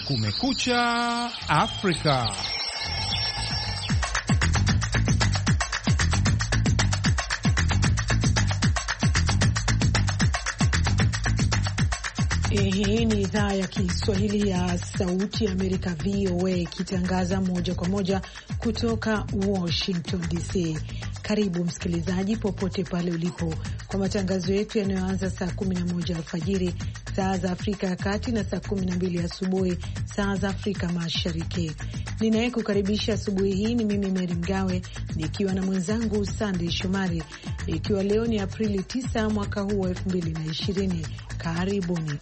Kumekucha Afrika. Hii ni idhaa ya Kiswahili ya Sauti ya Amerika, VOA, ikitangaza moja kwa moja kutoka Washington DC. Karibu msikilizaji, popote pale ulipo, kwa matangazo yetu yanayoanza saa 11 alfajiri saa za Afrika ya Kati na saa 12 asubuhi saa za Afrika Mashariki. Ninayekukaribisha asubuhi hii ni mimi Meri Mgawe, nikiwa na mwenzangu Sunday Shomari, ikiwa leo ni Aprili 9 mwaka huu wa 2020. Karibuni.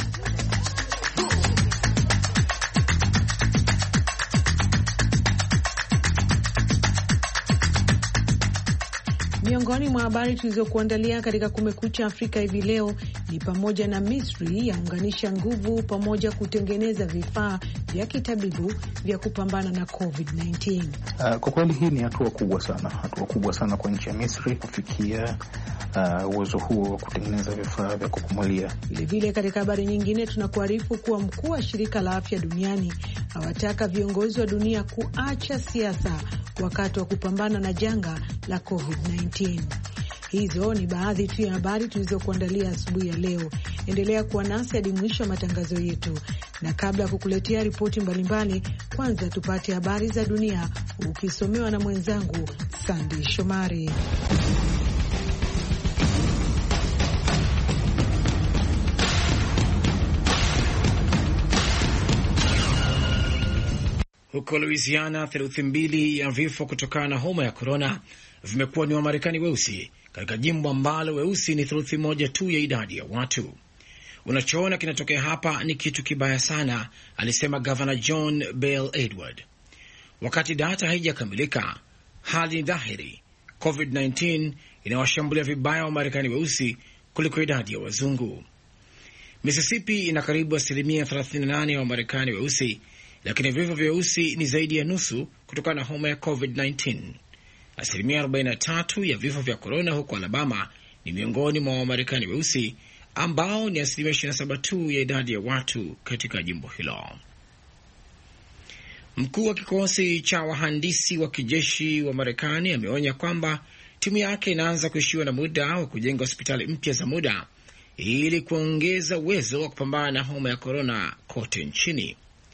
Miongoni mwa habari tulizokuandalia katika Kumekucha Afrika hivi leo ni pamoja na Misri yaunganisha nguvu pamoja kutengeneza vifaa vya kitabibu vya kupambana na COVID-19. Kwa kweli hii ni hatua kubwa sana kwa nchi ya Misri kufikia uwezo huo wa kutengeneza vifaa vya kupumulia. Vilevile katika habari nyingine tunakuarifu kuwa mkuu wa shirika la afya duniani awataka viongozi wa dunia kuacha siasa wakati wa kupambana na janga la COVID-19. Hizo ni baadhi tu ya habari tulizokuandalia asubuhi ya leo. Endelea kuwa nasi hadi mwisho wa matangazo yetu, na kabla ya kukuletea ripoti mbalimbali, kwanza tupate habari za dunia ukisomewa na mwenzangu Sandy Shomari. Huko Louisiana, 2/3 ya vifo kutokana na homa ya korona vimekuwa ni Wamarekani weusi, katika jimbo ambalo weusi ni 1/3 tu ya idadi ya watu. Unachoona kinatokea hapa ni kitu kibaya sana, alisema Governor John Bel Edward. Wakati data haijakamilika, hali ni dhahiri COVID-19 inawashambulia vibaya Wamarekani weusi kuliko idadi ya wazungu. Mississippi ina karibu 38% ya Wamarekani weusi, lakini vifo vya weusi ni zaidi ya nusu kutokana na homa ya COVID-19. 43% ya vifo vya korona huko Alabama ni miongoni mwa Wamarekani weusi, ambao ni 27% tu ya idadi ya watu katika jimbo hilo. Mkuu wa kikosi cha wahandisi wa kijeshi wa Marekani ameonya kwamba timu yake inaanza kuishiwa na muda wa kujenga hospitali mpya za muda ili kuongeza uwezo wa kupambana na homa ya korona kote nchini.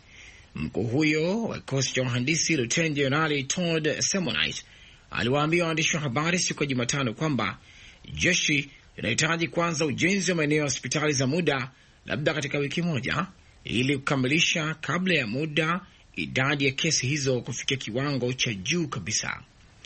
Mkuu huyo wa kikosi cha wahandisi Lieutenant Jenerali Todd Semonite aliwaambia waandishi wa habari siku ya Jumatano kwamba jeshi linahitaji kwanza ujenzi wa maeneo ya hospitali za muda labda katika wiki moja ili kukamilisha kabla ya muda idadi ya kesi hizo kufikia kiwango cha juu kabisa.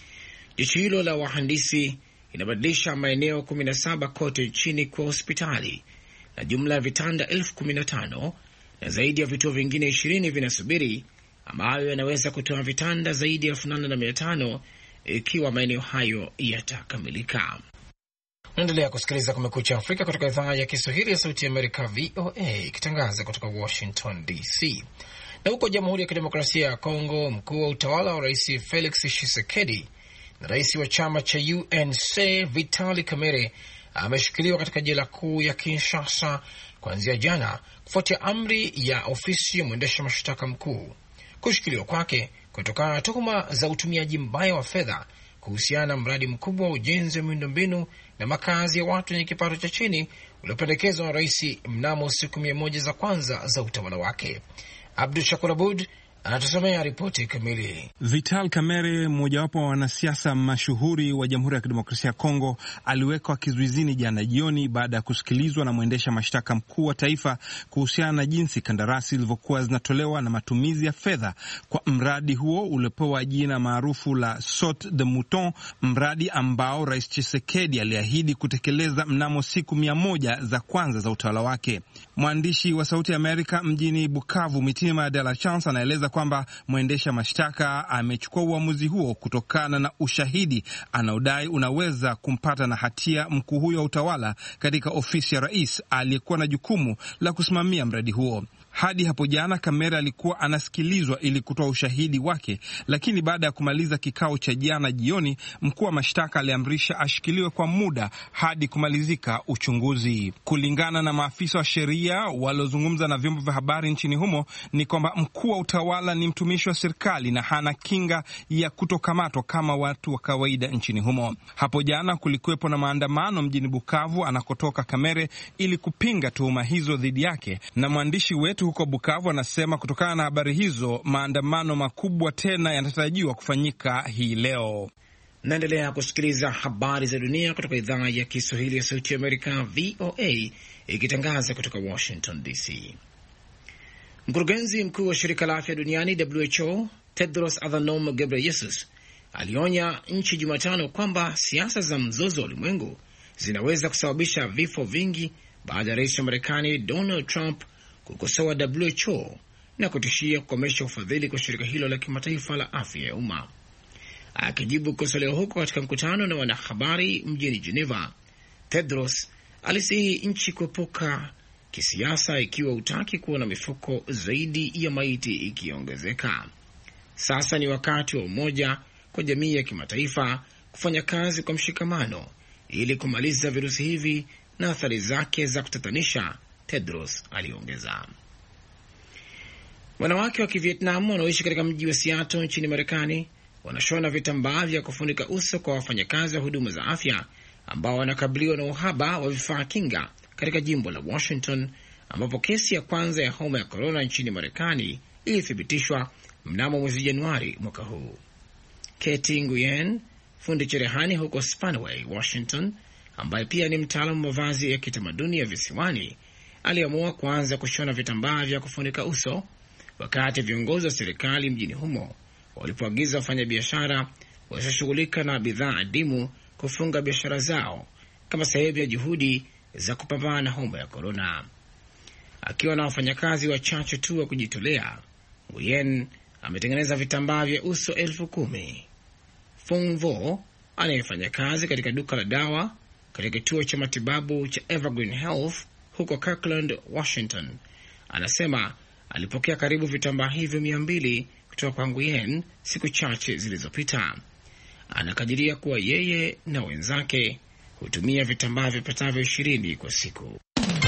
Jeshi hilo la wahandisi inabadilisha maeneo 17 kote nchini kwa hospitali na jumla ya vitanda 15,000 na zaidi ya vituo vingine 20 vinasubiri, ambayo yanaweza kutoa vitanda zaidi ya 8,500 ikiwa maeneo hayo yatakamilika. Naendelea kusikiliza Kumekucha Afrika kutoka idhaa ya Kiswahili ya Sauti ya Amerika, VOA, ikitangaza kutoka Washington DC. Na huko Jamhuri ya Kidemokrasia ya Kongo, mkuu wa utawala wa Rais Felix Tshisekedi na rais wa chama cha UNC Vital Kamerhe ameshikiliwa katika jela kuu ya Kinshasa kuanzia jana kufuatia amri ya ofisi ya mwendesha mashtaka mkuu. Kushikiliwa kwake kutokana na tuhuma za utumiaji mbaya wa fedha kuhusiana na mradi mkubwa wa ujenzi wa miundombinu na makazi ya watu wenye kipato cha chini uliopendekezwa na rais mnamo siku 100 za kwanza za utawala wake. Abdul Shakur Abud anatusomea ripoti kamili. Vital Kamerhe, mmojawapo wa wanasiasa mashuhuri wa Jamhuri ya Kidemokrasia ya Kongo, aliwekwa kizuizini jana jioni baada ya kusikilizwa na mwendesha mashtaka mkuu wa taifa kuhusiana na jinsi kandarasi zilivyokuwa zinatolewa na matumizi ya fedha kwa mradi huo uliopewa jina maarufu la Saut de Mouton, mradi ambao Rais Tshisekedi aliahidi kutekeleza mnamo siku 100 za kwanza za utawala wake. Mwandishi wa Sauti ya Amerika mjini Bukavu, Mitima de la Chance, anaeleza kwamba mwendesha mashtaka amechukua uamuzi huo kutokana na ushahidi anaodai unaweza kumpata na hatia mkuu huyo wa utawala katika ofisi ya rais aliyekuwa na jukumu la kusimamia mradi huo. Hadi hapo jana Kamera alikuwa anasikilizwa ili kutoa ushahidi wake, lakini baada ya kumaliza kikao cha jana jioni, mkuu wa mashtaka aliamrisha ashikiliwe kwa muda hadi kumalizika uchunguzi. Kulingana na maafisa wa sheria waliozungumza na vyombo vya habari nchini humo ni kwamba mkuu wa utawala ni mtumishi wa serikali na hana kinga ya kutokamatwa kama watu wa kawaida nchini humo. Hapo jana kulikuwepo na maandamano mjini Bukavu anakotoka Kamere ili kupinga tuhuma hizo dhidi yake, na mwandishi wetu huko Bukavu anasema kutokana na habari hizo maandamano makubwa tena yanatarajiwa kufanyika hii leo. Naendelea kusikiliza habari za dunia kutoka idhaa ya Kiswahili ya Sauti ya Amerika, VOA, ikitangaza kutoka Washington DC. Mkurugenzi mkuu wa shirika la afya duniani WHO Tedros Adhanom Ghebreyesus alionya nchi Jumatano kwamba siasa za mzozo wa ulimwengu zinaweza kusababisha vifo vingi baada ya rais wa Marekani Donald Trump kukosoa WHO na kutishia kukomesha ufadhili kwa shirika hilo la kimataifa la afya ya umma. Akijibu kukosolewa huko katika mkutano na wanahabari mjini Geneva, Tedros alisihi nchi kuepuka kisiasa ikiwa hutaki kuona mifuko zaidi ya maiti ikiongezeka. Sasa ni wakati wa umoja kwa jamii ya kimataifa kufanya kazi kwa mshikamano ili kumaliza virusi hivi na athari zake za kutatanisha, Tedros aliongeza. Wanawake wa Kivietnam wanaoishi katika mji wa Seattle nchini Marekani wanashona vitambaa vya kufunika uso kwa wafanyakazi wa huduma za afya ambao wanakabiliwa na uhaba wa vifaa kinga katika jimbo la Washington, ambapo kesi ya kwanza ya homa ya korona nchini Marekani ilithibitishwa mnamo mwezi Januari mwaka huu. Katie Nguyen, fundi cherehani huko Spanaway, Washington, ambaye pia ni mtaalamu wa mavazi ya kitamaduni ya visiwani, aliamua kuanza kushona vitambaa vya kufunika uso wakati viongozi wa serikali mjini humo walipoagiza wafanyabiashara wasioshughulika na bidhaa adimu kufunga biashara zao kama sehemu ya juhudi za kupambana na homa ya korona. Akiwa na wafanyakazi wachache tu wa kujitolea, Nguyen ametengeneza vitambaa vya uso 10,000. Fung Vo anayefanya kazi katika duka la dawa katika kituo cha matibabu cha Evergreen Health huko Kirkland, Washington, anasema alipokea karibu vitambaa hivyo 200 kutoka kwa Nguyen siku chache zilizopita. Anakadiria kuwa yeye na wenzake hutumia vitambaa vipatavyo 20 kwa siku.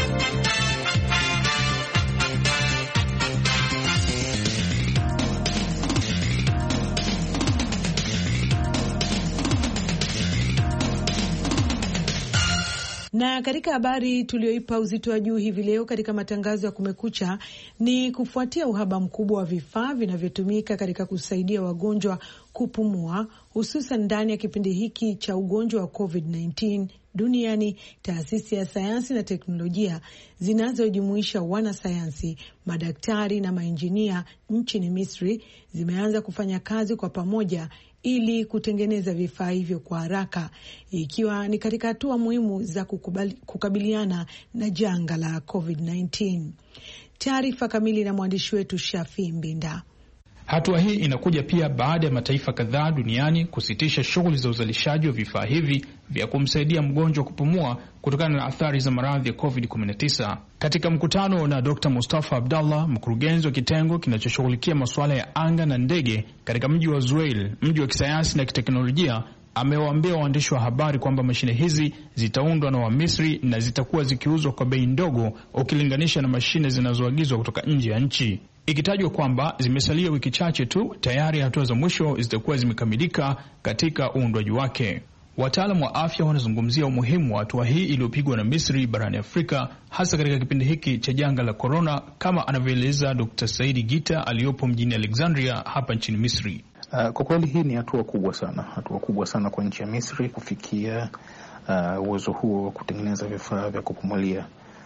Na katika habari tulioipa uzito wa juu hivi leo katika matangazo ya Kumekucha ni kufuatia uhaba mkubwa wa vifaa vinavyotumika katika kusaidia wagonjwa kupumua, hususan ndani ya kipindi hiki cha ugonjwa wa COVID-19 duniani. Taasisi ya sayansi na teknolojia zinazojumuisha wanasayansi, madaktari na mainjinia nchini Misri zimeanza kufanya kazi kwa pamoja ili kutengeneza vifaa hivyo kwa haraka, ikiwa ni katika hatua muhimu za kukabiliana na janga la COVID-19. Taarifa kamili na mwandishi wetu Shafi Mbinda. Hatua hii inakuja pia baada ya mataifa kadhaa duniani kusitisha shughuli za uzalishaji wa vifaa hivi vya kumsaidia mgonjwa kupumua kutokana na athari za maradhi ya COVID-19. Katika mkutano na Dr. Mustafa Abdallah, mkurugenzi wa kitengo kinachoshughulikia masuala ya anga na ndege katika mji wa Zuwail, mji wa kisayansi na kiteknolojia, amewaambia waandishi wa habari kwamba mashine hizi zitaundwa na Wamisri na zitakuwa zikiuzwa kwa bei ndogo ukilinganisha na mashine zinazoagizwa kutoka nje ya nchi. Ikitajwa kwamba zimesalia wiki chache tu, tayari hatua za mwisho zitakuwa zimekamilika katika uundwaji wake. Wataalamu wa afya wanazungumzia umuhimu wa hatua hii iliyopigwa na Misri barani Afrika, hasa katika kipindi hiki cha janga la korona, kama anavyoeleza Dr. Saidi Gita aliyopo mjini Alexandria hapa nchini Misri. Kwa kweli hii ni hatua kubwa sana kwa nchi ya Misri kufikia uwezo huo wa kutengeneza vifaa vya kupumulia,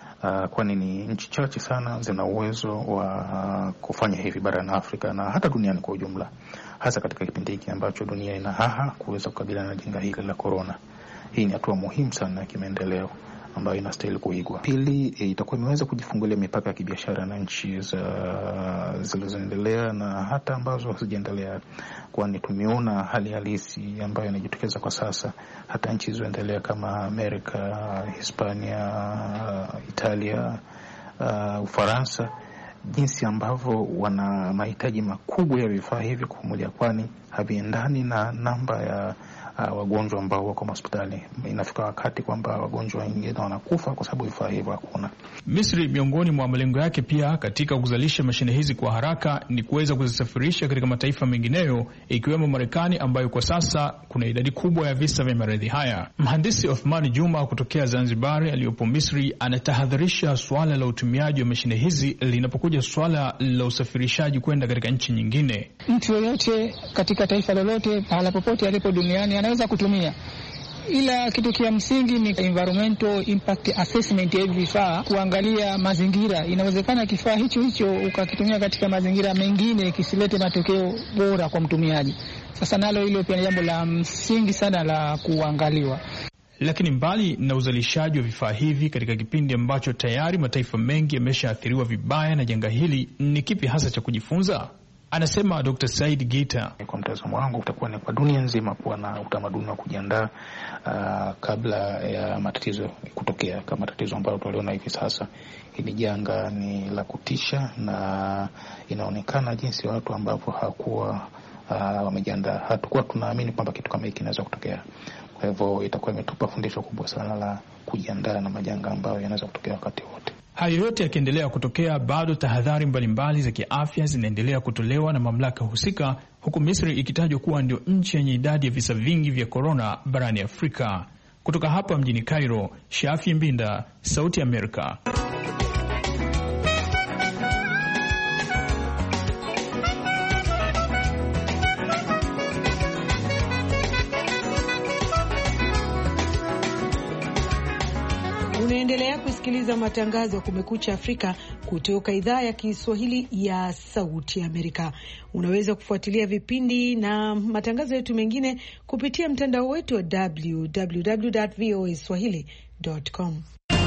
kwani ni nchi chache sana zina uwezo wa kufanya hivi barani Afrika na hata duniani kwa ujumla, hasa katika kipindi hiki ambacho dunia ina haha kuweza kukabiliana na janga hili la corona. Hii ni hatua muhimu sana ya kimaendeleo ambayo inastahili kuigwa. Pili, itakuwa imeweza kujifungulia mipaka ya kibiashara na nchi zilizoendelea na hata ambazo hazijaendelea, kwani tumeona hali halisi ambayo inajitokeza kwa sasa. Hata nchi zilizoendelea kama Amerika, Hispania, Italia, Ufaransa jinsi ambavyo wana mahitaji makubwa ya vifaa hivi kupumulia, kwani haviendani na namba ya wagonjwa ambao wako hospitali. Inafika wakati kwamba wagonjwa wengine wanakufa kwa sababu vifaa hivyo hakuna. Misri, miongoni mwa malengo yake pia katika kuzalisha mashine hizi kwa haraka ni kuweza kuzisafirisha katika mataifa mengineyo ikiwemo Marekani, ambayo kwa sasa kuna idadi kubwa ya visa vya maradhi haya. Mhandisi Othman Juma kutokea Zanzibar aliyopo Misri anatahadharisha swala la utumiaji wa mashine hizi linapokuja swala la usafirishaji kwenda katika nchi nyingine. Mtu yoyote katika taifa lolote pahala popote alipo duniani anaweza kutumia, ila kitu kia msingi ni environmental impact assessment ya vifaa, kuangalia mazingira. Inawezekana kifaa hicho ukakitumia katika mazingira mengine kisilete matokeo bora kwa mtumiaji. Sasa nalo hilo pia ni jambo la msingi sana la kuangaliwa. Lakini mbali na uzalishaji wa vifaa hivi katika kipindi ambacho tayari mataifa mengi yameshaathiriwa vibaya na janga hili, ni kipi hasa cha kujifunza? Anasema Dr. Said Gita. Kwa mtazamo wangu utakuwa ni kwa dunia nzima kuwa na utamaduni wa kujiandaa kabla ya matatizo kutokea, kama tatizo ambalo tuliona hivi sasa. Hili janga ni la kutisha na inaonekana jinsi watu ambao hawakuwa wamejiandaa. Hatakuwa tunaamini kwamba kitu kama hiki kinaweza kutokea. Kwa hivyo itakuwa imetupa fundisho kubwa sana la kujiandaa na majanga ambayo yanaweza kutokea wakati wote. Hayo yote yakiendelea kutokea, bado tahadhari mbalimbali za kiafya zinaendelea kutolewa na mamlaka husika, huku Misri ikitajwa kuwa ndio nchi yenye idadi ya visa vingi vya korona barani Afrika. Kutoka hapa mjini Cairo, Shafi Mbinda, Sauti ya Amerika. Unaendelea kusikiliza matangazo ya Kumekucha Afrika kutoka idhaa ya Kiswahili ya Sauti ya Amerika. Unaweza kufuatilia vipindi na matangazo yetu mengine kupitia mtandao wetu wa www.voaswahili.com.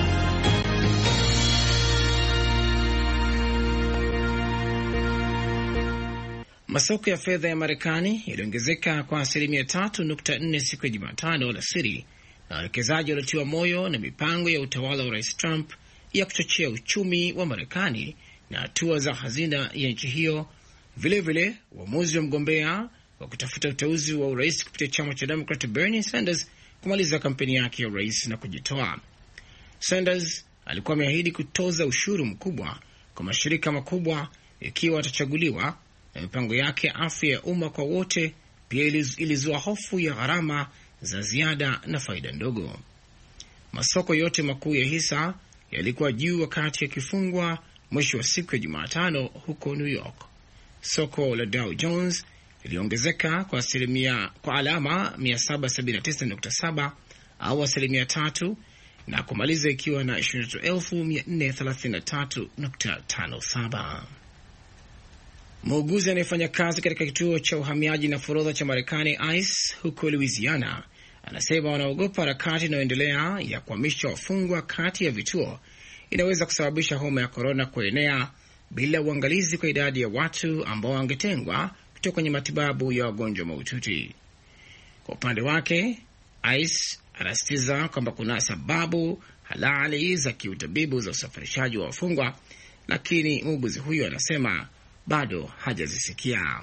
Masoko ya fedha ya Marekani yaliongezeka kwa 3.4% siku ya Jumatano alasiri, na wawekezaji waliotiwa moyo na mipango ya utawala wa Rais Trump ya kuchochea uchumi wa Marekani na hatua za hazina ya nchi hiyo. Vilevile, uamuzi wa mgombea wa kutafuta uteuzi wa urais kupitia chama cha Democrat Bernie Sanders kumaliza kampeni yake ya urais na kujitoa. Sanders alikuwa ameahidi kutoza ushuru mkubwa kwa mashirika makubwa ikiwa atachaguliwa, na mipango yake afya ya umma kwa wote pia ilizua hofu ya gharama za ziada na faida ndogo. Masoko yote makuu ya hisa yalikuwa juu wakati yakifungwa mwisho wa siku ya Jumatano huko New York. Soko la Dow Jones iliongezeka kwa alama 779.7 au 3% na kumaliza ikiwa na 23,433.57. Muuguzi anayefanya kazi katika kituo cha uhamiaji na forodha cha Marekani ICE huko Louisiana anasema wanaogopa harakati inayoendelea ya kuhamisha wafungwa kati ya vituo inaweza kusababisha homa ya korona kuenea bila uangalizi kwa idadi ya watu ambao wangetengwa kutoka kwenye matibabu ya wagonjwa mahututi. Kwa upande wake, ICE anasisitiza kwamba kuna sababu halali za kiutabibu za usafirishaji wa wafungwa, lakini muuguzi huyo anasema bado hajazisikia.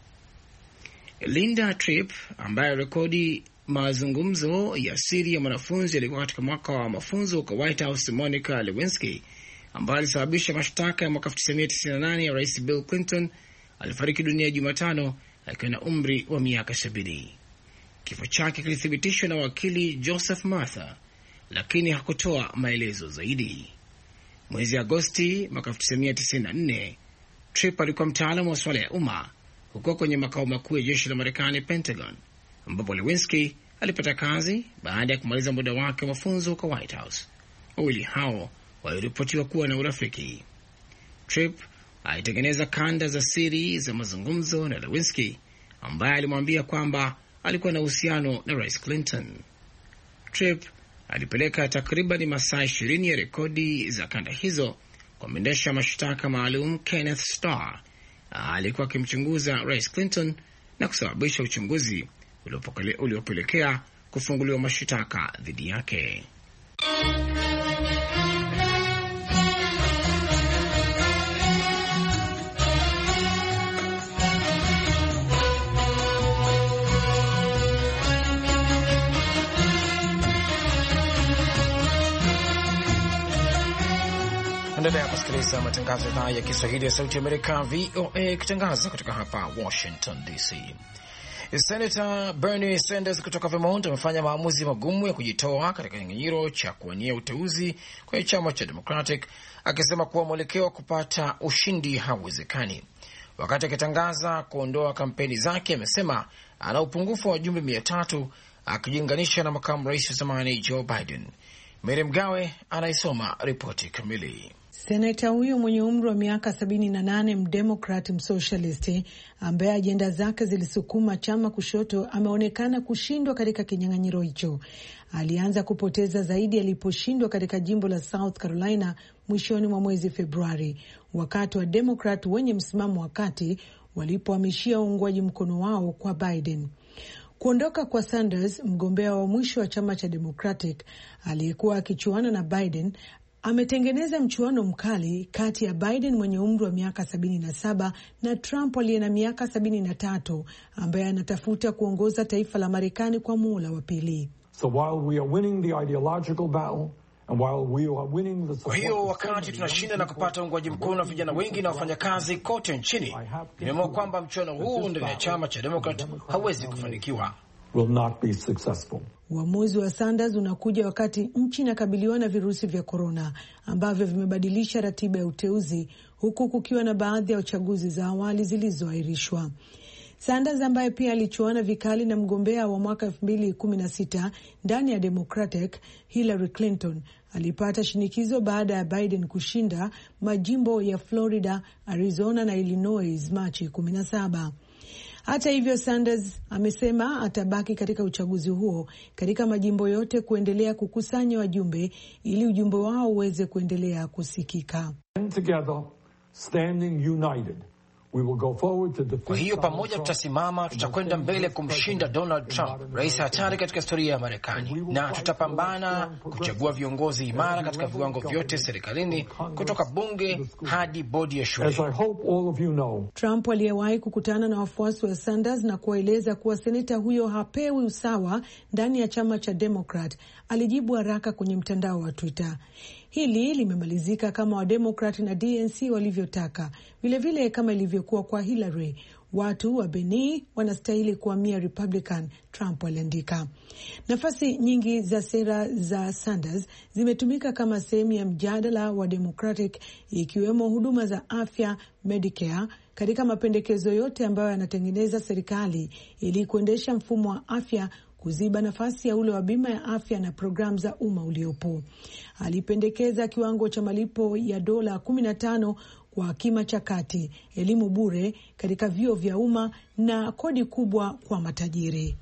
Linda Tripp, ambaye rekodi mazungumzo ya siri ya mwanafunzi alikuwa katika mwaka wa mafunzo kwa White House Monica Lewinsky, ambaye alisababisha mashtaka ya mwaka 1998 ya Rais Bill Clinton, alifariki dunia Jumatano akiwa na umri wa miaka 70. Kifo chake kilithibitishwa na wakili Joseph Martha, lakini hakutoa maelezo zaidi. Mwezi Agosti mwaka 1994, Tripp alikuwa mtaalamu wa swala ya umma huko kwenye makao makuu ya jeshi la Marekani, Pentagon, ambapo Lewinsky alipata kazi baada ya kumaliza muda wake wa mafunzo kwa White House. Wawili hao waliripotiwa kuwa na urafiki. Tripp alitengeneza kanda za siri za mazungumzo na Lewinsky, ambaye alimwambia kwamba alikuwa na uhusiano na Rais Clinton. Tripp alipeleka takriban masaa 20 ya rekodi za kanda hizo kwa mwendesha mashtaka maalum Kenneth Starr. Alikuwa akimchunguza Rais Clinton na kusababisha uchunguzi uliopelekea kufunguliwa mashtaka dhidi yake. Endelea kusikiliza matangazo ya idhaa ya Kiswahili ya Sauti ya Amerika, VOA, ikitangaza kutoka hapa Washington DC. Senator Bernie Sanders kutoka Vermont amefanya maamuzi magumu ya kujitoa katika kinyang'anyiro cha kuwania uteuzi kwenye chama cha Democratic, akisema kuwa mwelekeo wa kupata ushindi hauwezekani. Wakati akitangaza kuondoa kampeni zake, amesema ana upungufu wa wajumbe 300 akijiunganisha na makamu rais wa zamani Joe Biden. Mary Mgawe anaisoma ripoti kamili. Senata huyo mwenye umri wa miaka 78, mdemokrat msocialist, ambaye ajenda zake zilisukuma chama kushoto, ameonekana kushindwa katika kinyang'anyiro hicho. Alianza kupoteza zaidi aliposhindwa katika jimbo la South Carolina mwishoni mwa mwezi Februari, wakati wa Democrat wenye msimamo wa kati walipohamishia uungwaji mkono wao kwa Biden. Kuondoka kwa Sanders, mgombea wa mwisho wa chama cha Democratic aliyekuwa akichuana na Biden, ametengeneza mchuano mkali kati ya Biden mwenye umri wa miaka 77 na Trump aliye na miaka 73, ambaye anatafuta kuongoza taifa la Marekani kwa muhula wa pili. So while we are winning the ideological battle, kwa hiyo wakati tunashinda na kupata uungwaji mkono wa vijana wengi na wafanyakazi kote nchini, nimeamua kwamba mchuano huu ndani ya chama cha Democrat hauwezi kufanikiwa. Uamuzi wa Sanders unakuja wakati nchi inakabiliwa na virusi vya korona ambavyo vimebadilisha ratiba ya uteuzi, huku kukiwa na baadhi ya uchaguzi za awali zilizoahirishwa. Sanders, ambaye pia alichuana vikali na mgombea wa mwaka 2016 ndani ya Democratic Hillary Clinton, alipata shinikizo baada ya Biden kushinda majimbo ya Florida, Arizona na Illinois Machi 17. Hata hivyo, Sanders amesema atabaki katika uchaguzi huo katika majimbo yote kuendelea kukusanya wajumbe ili ujumbe wao uweze kuendelea kusikika. Together, standing united, we will go forward to defeat. Kwa hiyo pamoja tutasimama, tutakwenda mbele kumshinda Donald Trump, rais hatari katika historia ya Marekani, na tutapambana kuchagua viongozi imara katika viwango vyote serikalini, kutoka bunge hadi bodi ya shule. As I hope all of you know, Trump aliyewahi kukutana na wafuasi wa Sanders na kuwaeleza kuwa seneta huyo hapewi usawa ndani ya chama cha Democrat, alijibu haraka kwenye mtandao wa Twitter. Hili limemalizika kama Wademokrat na DNC walivyotaka, vilevile kama ilivyokuwa kwa Hillary. Watu wa Beni wanastahili kuhamia Republican, Trump aliandika. Nafasi nyingi za sera za Sanders zimetumika kama sehemu ya mjadala wa Democratic, ikiwemo huduma za afya, Medicare, katika mapendekezo yote ambayo yanatengeneza serikali ili kuendesha mfumo wa afya kuziba nafasi ya ule wa bima ya afya na programu za umma uliopo. Alipendekeza kiwango cha malipo ya $15 kwa kima cha kati, elimu bure katika vyuo vya umma na kodi kubwa kwa matajiri.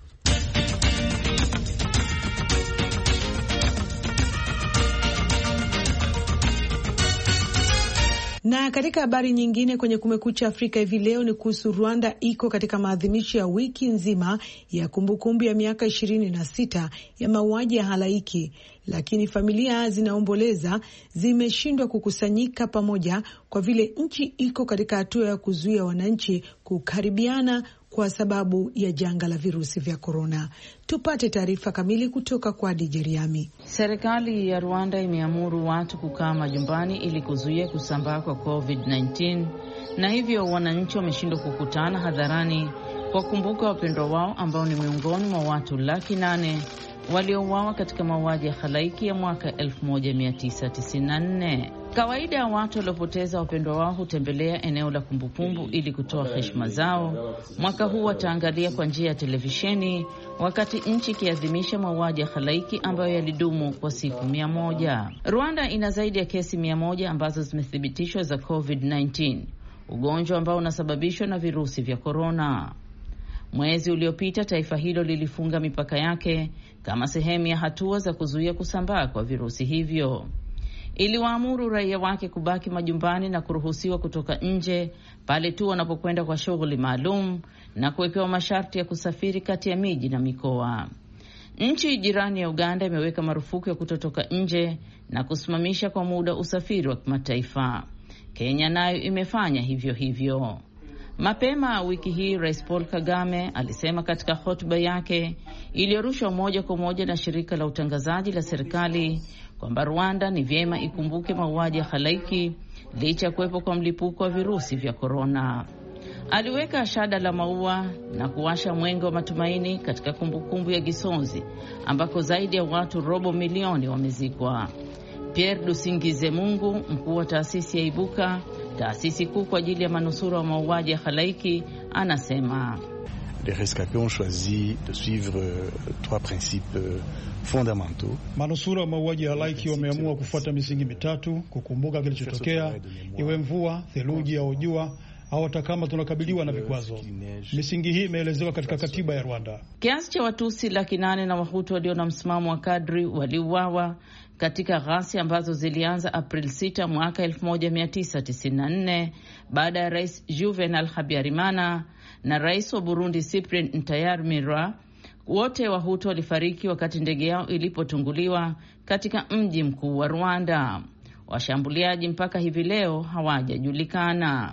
Na katika habari nyingine kwenye Kumekucha Afrika hivi leo ni kuhusu Rwanda iko katika maadhimisho ya wiki nzima ya kumbukumbu ya miaka 26 ya mauaji ya halaiki, lakini familia zinaomboleza zimeshindwa kukusanyika pamoja kwa vile nchi iko katika hatua ya kuzuia wananchi kukaribiana kwa sababu ya janga la virusi vya korona. Tupate taarifa kamili kutoka kwa Dijeriami. Serikali ya Rwanda imeamuru watu kukaa majumbani ili kuzuia kusambaa kwa COVID-19, na hivyo wananchi wameshindwa kukutana hadharani kwa kumbuka wapendwa wao ambao ni miongoni mwa watu 800,000 waliouawa katika mauaji ya halaiki ya mwaka 1994. Kawaida ya watu waliopoteza wapendwa wao hutembelea eneo la kumbukumbu ili kutoa heshima zao. Mwaka huu wataangalia kwa njia ya televisheni wakati nchi ikiadhimisha mauaji ya halaiki ambayo yalidumu kwa siku 100. Rwanda ina zaidi ya kesi 100 ambazo zimethibitishwa za COVID-19, ugonjwa ambao unasababishwa na virusi vya korona. Mwezi uliopita taifa hilo lilifunga mipaka yake kama sehemu ya hatua za kuzuia kusambaa kwa virusi hivyo. Iliwaamuru raia wake kubaki majumbani na kuruhusiwa kutoka nje pale tu wanapokwenda kwa shughuli maalum na kuwekewa masharti ya kusafiri kati ya miji na mikoa. Nchi jirani ya Uganda imeweka marufuku ya kutotoka nje na kusimamisha kwa muda usafiri wa kimataifa. Kenya nayo imefanya hivyo hivyo. Mapema wiki hii Rais Paul Kagame alisema katika hotuba yake iliyorushwa moja kwa moja na shirika la utangazaji la serikali kwamba Rwanda ni vyema ikumbuke mauaji ya halaiki licha ya kuwepo kwa mlipuko wa virusi vya korona. Aliweka shada la maua na kuwasha mwenge wa matumaini katika kumbukumbu ya Gisozi ambako zaidi ya watu 250,000 wamezikwa. Pierre Dusingizemungu, mkuu wa taasisi ya Ibuka, taasisi kuu kwa ajili ya manusura wa mauaji ya halaiki, anasema les rescapés ont choisi de suivre 3 principes fondamentaux. Manusura wa mauaji ya halaiki wameamua kufuata misingi mitatu: kukumbuka kilichotokea, iwe mvua, theluji au jua, au hata kama tunakabiliwa na vikwazo. Misingi hii imeelezewa katika katiba ya Rwanda. Kiasi cha Watusi 800,000 na Wahutu walio na msimamo wa kadri waliuawa katika ghasia ambazo zilianza April 6 mwaka 1994 baada ya Rais Juvenal Habyarimana na Rais wa Burundi Cyprien Ntaryamira. Wote Wahutu walifariki wakati ndege yao ilipotunguliwa katika mji mkuu wa Rwanda. Washambuliaji mpaka hivi leo hawajajulikana.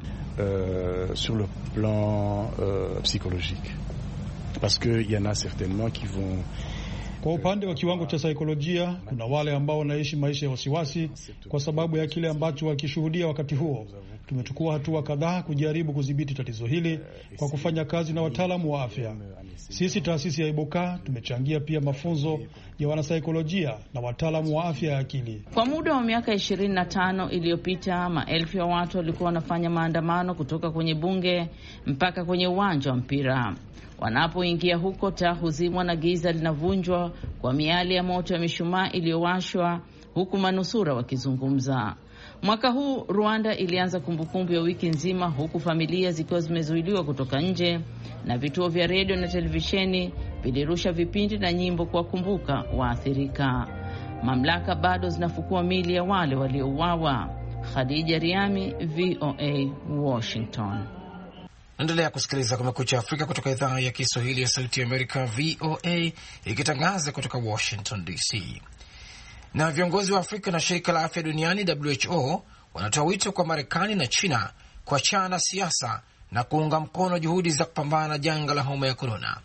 Sur le plan psychologique, parce que il y en a certainement qui vont. Kwa upande wa kiwango cha saikolojia, kuna wale ambao wanaishi maisha ya wasiwasi kwa sababu ya kile ambacho wakishuhudia wakati huo. Tumechukua hatua kadhaa kujaribu kudhibiti tatizo hili kwa kufanya kazi na wataalamu wa afya. Sisi taasisi ya Ibuka tumechangia pia mafunzo ya wanasaikolojia na wataalamu wa afya ya akili. Kwa muda wa miaka 25 iliyopita, maelfu ya watu walikuwa wanafanya maandamano kutoka kwenye bunge mpaka kwenye uwanja wa mpira. Wanapoingia huko, taa huzimwa na giza linavunjwa kwa miali ya moto ya mishumaa iliyowashwa, huku manusura wakizungumza. Mwaka huu Rwanda ilianza kumbukumbu ya wiki nzima, huku familia zikiwa zimezuiliwa kutoka nje, na vituo vya redio na televisheni vilirusha vipindi na nyimbo kuwakumbuka waathirika. Mamlaka bado zinafukua miili ya wale waliouawa. Khadija Riami, VOA, Washington. Endelea kusikiliza Kumekucha Afrika kutoka idhaa ya Kiswahili ya Sauti ya Amerika, VOA, ikitangaza kutoka Washington DC. Na viongozi wa Afrika na shirika la afya duniani WHO wanatoa wito kwa Marekani na China kuachana na siasa na kuunga mkono juhudi za kupambana na janga la homa ya korona.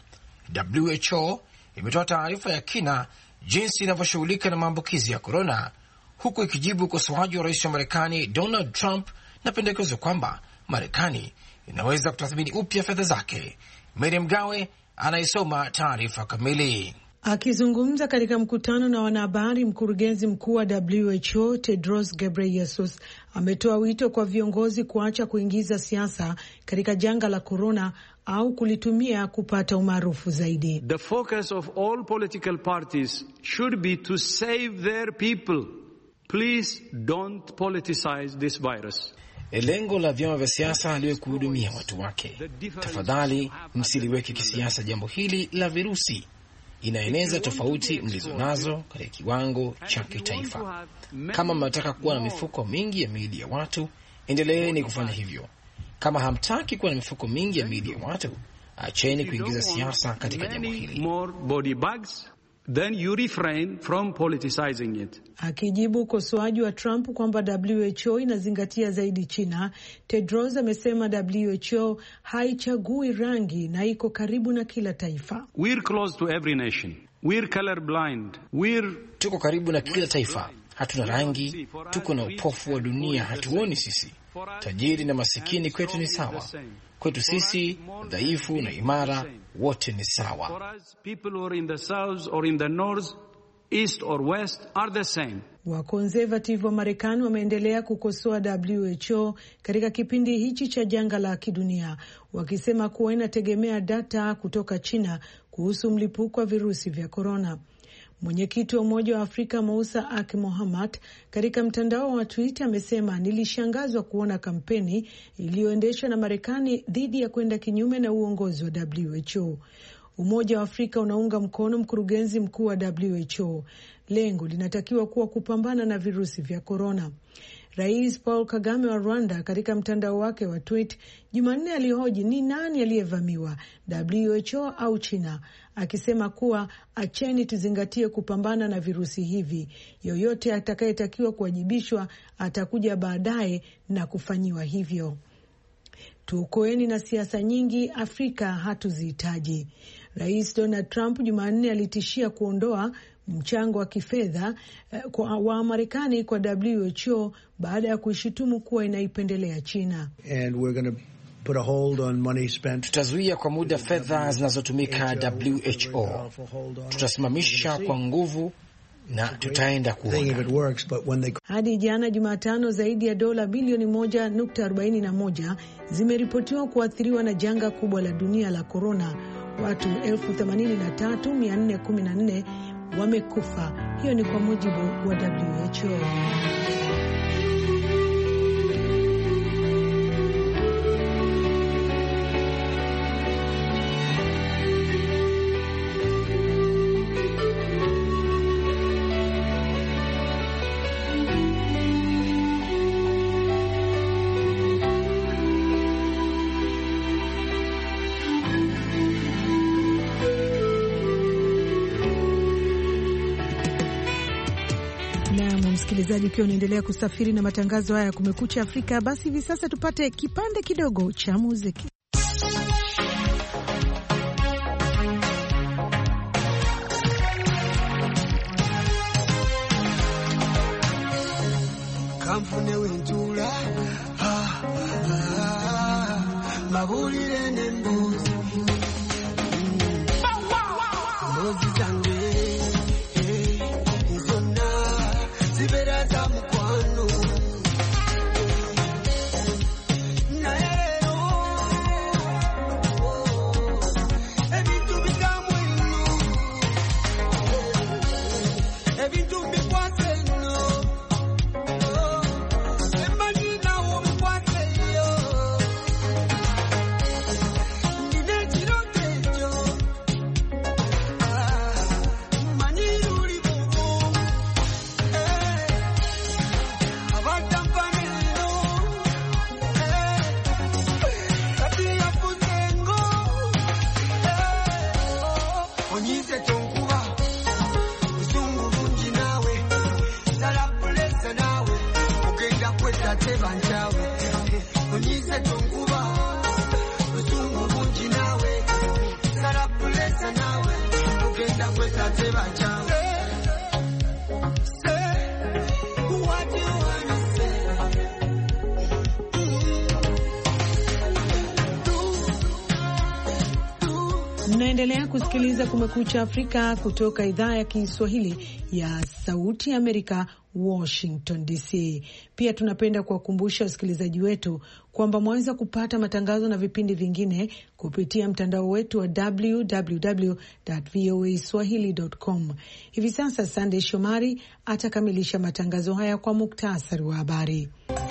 WHO imetoa taarifa ya kina jinsi inavyoshughulika na maambukizi ya korona, huku ikijibu ukosoaji wa rais wa Marekani Donald Trump na pendekezo kwamba Marekani inaweza kutathmini upya fedha zake. Mary Mgawe anaisoma taarifa kamili. Akizungumza katika mkutano na wanahabari, mkurugenzi mkuu wa WHO Tedros Ghebreyesus ametoa wito kwa viongozi kuacha kuingiza siasa katika janga la korona au kulitumia kupata umaarufu zaidi. The focus of all political parties should be to save their people. Please don't politicize this virus. Lengo la vyama vya siasa liwe kuhudumia watu wake. Tafadhali msiliweke kisiasa jambo hili la virusi. Inaeneza tofauti mlizo nazo katika kiwango cha kitaifa. Kama mnataka kuwa na mifuko mingi ya miili ya watu, endeleeni kufanya hivyo. Kama hamtaki kuwa na mifuko mingi ya miili ya watu, acheni kuingiza siasa katika jambo hili. Then you refrain from politicizing it. Akijibu ukosoaji wa Trump kwamba WHO inazingatia zaidi China, Tedros amesema WHO haichagui rangi na iko karibu na kila taifa. We're close to every nation. We're colorblind. Tuko karibu na kila taifa. Hatuna rangi, tuko na upofu wa dunia, hatuoni sisi. Tajiri na masikini kwetu ni sawa. Kwetu sisi, dhaifu na imara, wote ni sawa. Wakonservative wa Marekani wameendelea kukosoa WHO katika kipindi hichi cha janga la kidunia, wakisema kuwa inategemea data kutoka China kuhusu mlipuko wa virusi vya korona. Mwenyekiti wa Umoja wa Afrika Moussa Aki Mohamad katika mtandao wa Twitter amesema, nilishangazwa kuona kampeni iliyoendeshwa na Marekani dhidi ya kwenda kinyume na uongozi wa WHO. Umoja wa Afrika unaunga mkono mkurugenzi mkuu wa WHO. Lengo linatakiwa kuwa kupambana na virusi vya korona. Rais Paul Kagame wa Rwanda katika mtandao wake wa Twitter Jumanne alihoji ni nani aliyevamiwa, WHO au China, akisema kuwa acheni tuzingatie kupambana na virusi hivi. Yoyote atakayetakiwa kuwajibishwa atakuja baadaye na kufanyiwa hivyo. Tuokoeni na siasa nyingi, Afrika hatuzihitaji. Rais Donald Trump Jumanne alitishia kuondoa mchango wa kifedha wa Marekani kwa WHO baada ya kuishutumu kuwa inaipendelea China. Tutazuia kwa muda fedha zinazotumika WHO. Tutasimamisha kwa nguvu na tutaenda kuona. Hadi jana Jumatano, zaidi ya dola bilioni 1.41 zimeripotiwa kuathiriwa na janga kubwa la dunia la korona. Watu 83,414 wamekufa. Hiyo ni kwa mujibu wa WHO. Msikilizaji, ukiwa unaendelea kusafiri na matangazo haya ya Kumekucha Afrika, basi hivi sasa tupate kipande kidogo cha muziki. Kamfune wenjula mabulire nembuzi mbuzi zange Mnaendelea kusikiliza Kumekucha Afrika kutoka idhaa ya Kiswahili ya Sauti ya Amerika, Washington DC. Pia tunapenda kuwakumbusha wasikilizaji wetu kwamba mwaweza kupata matangazo na vipindi vingine kupitia mtandao wetu wa www.voaswahili.com. Hivi sasa Sunday Shomari atakamilisha matangazo haya kwa muktasari wa habari.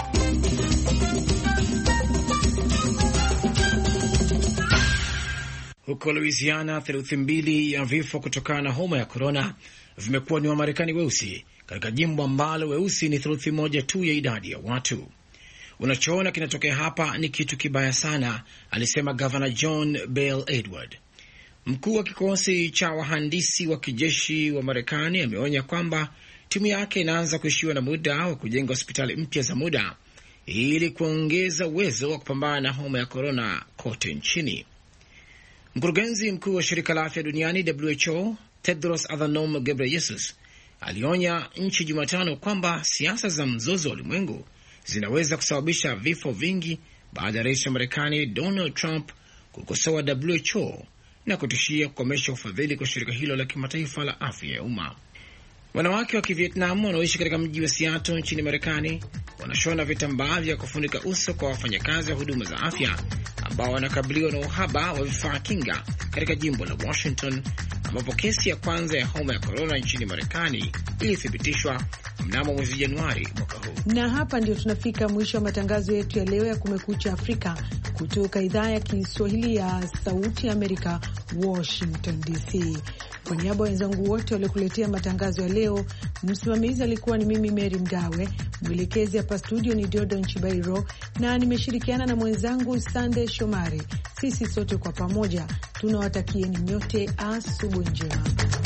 Huko Louisiana, theluthi mbili ya vifo kutokana na homa ya korona vimekuwa ni Wamarekani weusi, katika jimbo ambalo weusi ni theluthi moja tu ya idadi ya watu. Unachoona kinatokea hapa ni kitu kibaya sana, alisema Governor John Bel Edward. Mkuu wa kikosi cha wahandisi wa kijeshi wa Marekani ameonya kwamba timu yake inaanza kuishiwa na muda wa kujenga hospitali mpya za muda ili kuongeza uwezo wa kupambana na homa ya korona kote nchini. Mkurugenzi mkuu wa shirika la afya duniani WHO Tedros Adhanom Ghebreyesus alionya nchi Jumatano kwamba siasa za mzozo wa ulimwengu zinaweza kusababisha vifo vingi baada ya rais wa Marekani Donald Trump kukosoa WHO na kutishia kukomesha ufadhili kwa shirika hilo la kimataifa la afya ya umma. Wanawake wa Kivietnam wanaoishi katika mji wa Seattle nchini Marekani wanashona vitambaa vya kufunika uso kwa wafanyakazi wa huduma za afya ambao wanakabiliwa na uhaba wa vifaa kinga katika jimbo la Washington, ambapo kesi ya kwanza ya homa ya korona nchini Marekani ilithibitishwa mnamo mwezi Januari mwaka huu. Na hapa ndio tunafika mwisho wa matangazo yetu ya leo ya Kumekucha Afrika kutoka idhaa ya Kiswahili ya Sauti ya Amerika, Washington DC. Kwa niaba wenzangu wote waliokuletea matangazo ya leo, msimamizi alikuwa ni mimi Mary Mgawe, mwelekezi hapa studio ni Dodo Nchibairo, na nimeshirikiana na mwenzangu Sunday Shomari. Sisi sote kwa pamoja tunawatakieni nyote asubuhi njema.